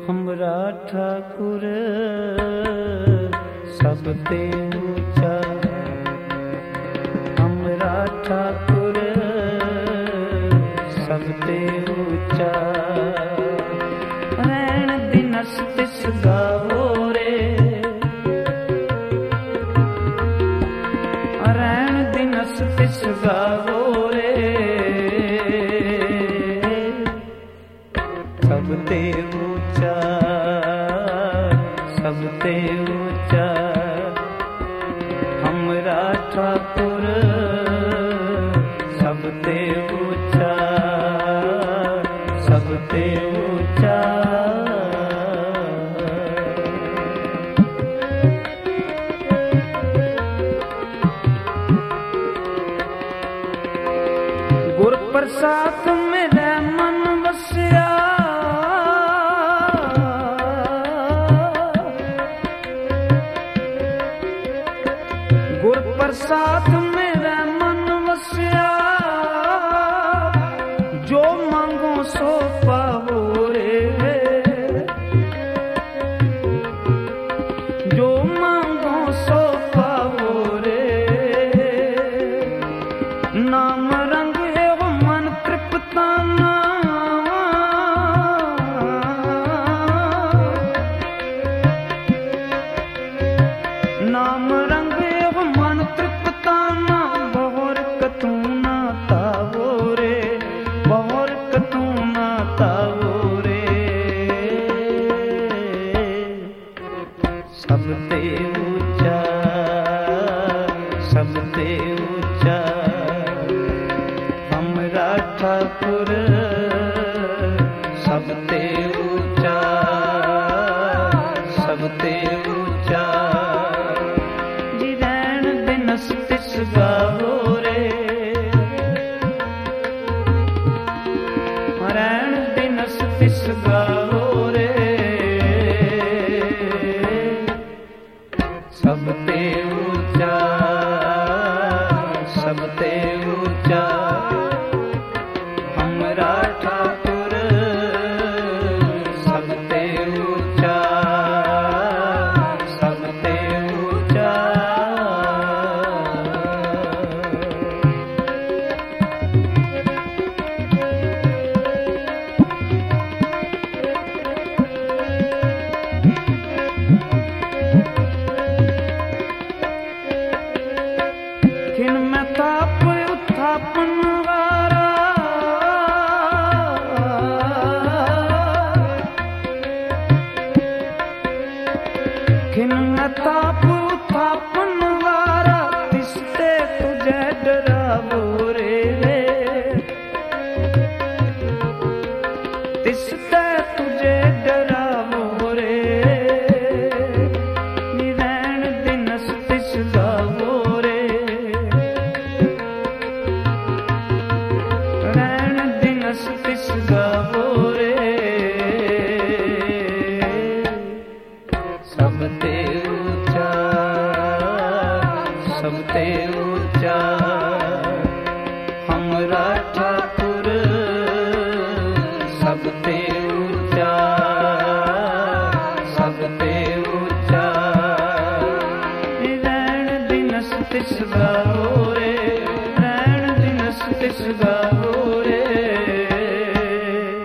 हमरा ठाकुर सब ते ऊंचा, हमरा ठाकुर सब ते ऊंचा। रैन दिनस तिस गावो रे, रैन दिनस तिस गावो रे, सब ते ऊंचा, सब ते ऊंचा। हमरा ठाकुर सब ते ऊंचा, सब ते ऊंचा। गुर प्रसाद मेरा मन बसिया, गुर प्रसाद मेरा मन बसिया। जो मांगो सो पावो रे, जो मांगो सो पावो रे। नाम रंग एवं मन तृप्ताना, नाम रंग एवं मन तृप्ताना। बहुर कतू ना तावो रे, बहुर कतू ना तावो रे। सब ते ऊंचा, सब ते ऊंचा। हमरा ठाकुर सब ते ऊंचा, सब ते ऊंचा। जी रैन दिनस तिस गावो रे, रैन दिनस तिस गावो रे, सब ते ऊंचा, सब ते ऊंचा। हमरा ठाकुर सब ते ऊंचा, सब ते ऊंचा। खिन में ताप उत्थापन वारा, खिन में ताप उत्थापन वारा। तिसते तुझे डरावो रे, तिसते तुझे डरावो रे। रैन दिनस तिस गावो रे, रैन दिनस तिस गावो रे। सब ते ऊंचा, सब ते ऊंचा। हमरा ठाकुर सब ते ऊंचा, सब ते ऊंचा। रैन दिनस तिस गावो रे, रैन दिनस तिस गावो रे।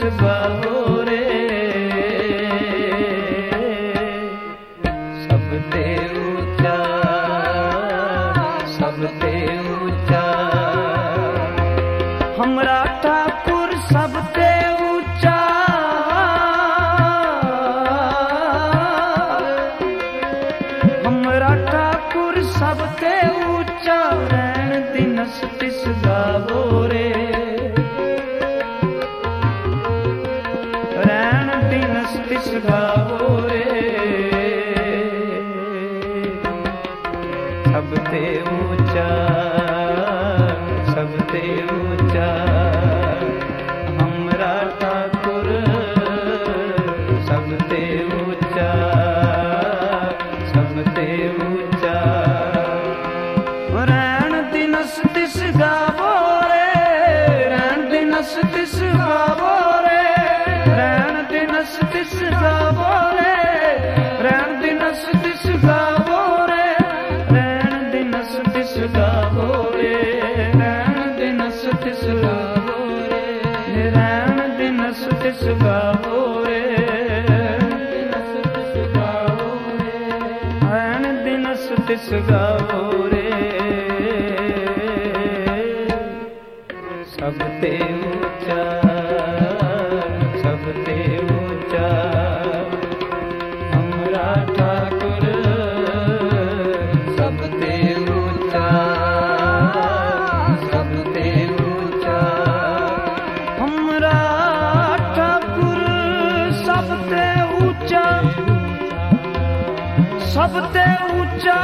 गावो रे सबते ऊंचा हमरा ठाकुर सबते ऊंचा हमरा ठाकुर सबते ऊंचा रैन दिनस तिस गावो रे रैन दिनस तिस गावो रे सबते ऊंचा हमरा ठाकुर सबते ऊंचा रैन दिनस तिस गावो रे रैन दिनस तिस गावो रे रैन दिनस तिस गावो रे रैन दिनस तिस गावो रे रैन दिनस तिस गावो रे रैन दिनस तिस गावो रे रैन दिनस तिस गावो रे रैन दिनस तिस गावो रे सबते ऊंचा हमरा ठाकुर सबते ऊंचा हमरा ठाकुर सबते ऊंचा सबते ऊंचा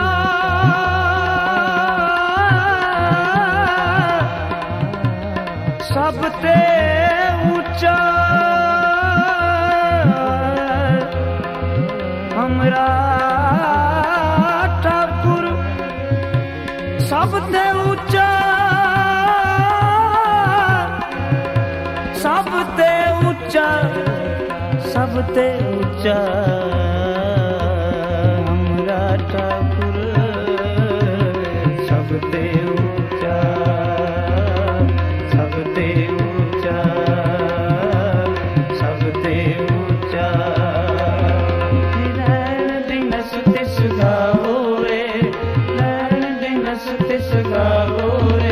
सबते ऊंचा हमरा ठाकुर सबते ऊंचा सबते ऊंचा सबते ऊंचा हमरा ठाकुर सबते ऊंचा सबते ऊंचा रैन दिनस तिस गावो रे रैन दिनस तिस गावो रे